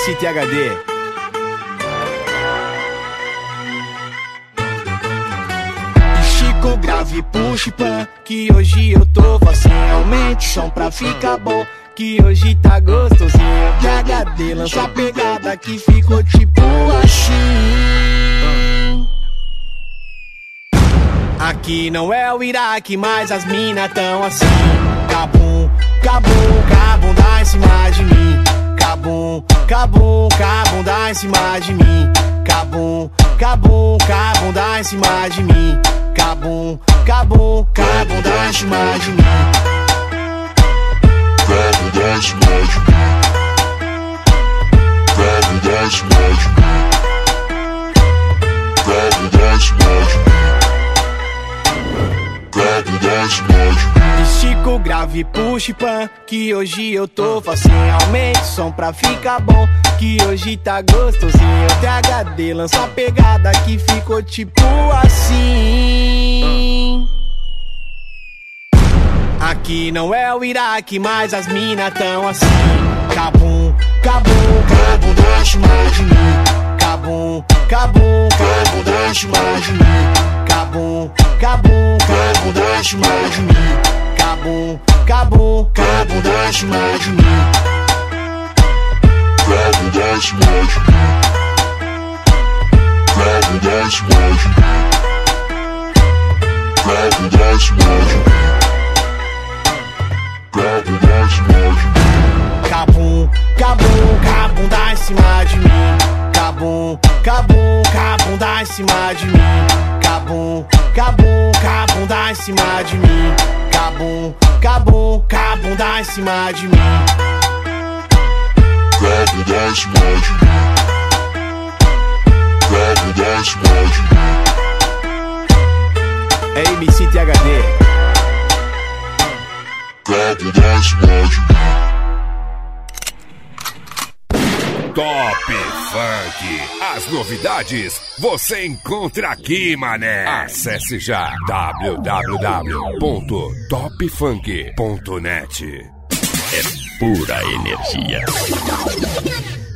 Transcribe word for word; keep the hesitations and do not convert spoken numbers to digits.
C T H D. Chico grave, puxa pan, que hoje eu tô assim. Aumente o som pra ficar bom, que hoje tá gostosinho. T H D lança a pegada que ficou tipo assim. Aqui não é o Iraque, mas as mina tão assim. Cabum, cabum, cabum, dá em cima de mim. Cabum, cabum, cabum, dá em cima de mim. Cabum, cabum, cabum, dá em cima de mim. Cabum, cabum, cabum, dá em cima de mim. Cabum, dá em cima de mim. Cabum, dá em cima de mim. Cabum, dá em cima de mim. Cabum, dá em cima de mim. Chico grave, puxa pan, que hoje eu tô assim. Aumente o som pra ficar bom, que hoje tá gostosinho. T H D lança a pegada que ficou tipo assim. Aqui não é o Iraque, mas as mina tão assim. Cabum, cabum, cabum, dá em cima de mim. Cabum, cabum, cabum, dá em cima de mim. Cabum, cabum, cabum, dá em cima de mim. Cabum, cabum, cabum, dá em cima de mim. Cabum, dá em cima de mim. Cabum, dá em cima de mim. Cabum, dá em cima de mim. Cabum, dá em cima de mim. Cabum, cabum, cabum, dá em cima de mim. Cabum, cabum, cabum, dá em cima de mim. Cabum, cabum, cabum, dá em cima de mim. Cabum, cabum, cabum, dá em cima de mim. Cabum, dá em cima de mim. Cabum, dá em cima de mim. É M C T H D. Cabum, dá em cima de mim. Top Funk. As novidades você encontra aqui, mané. Acesse já w w w ponto top funk ponto net. É pura energia.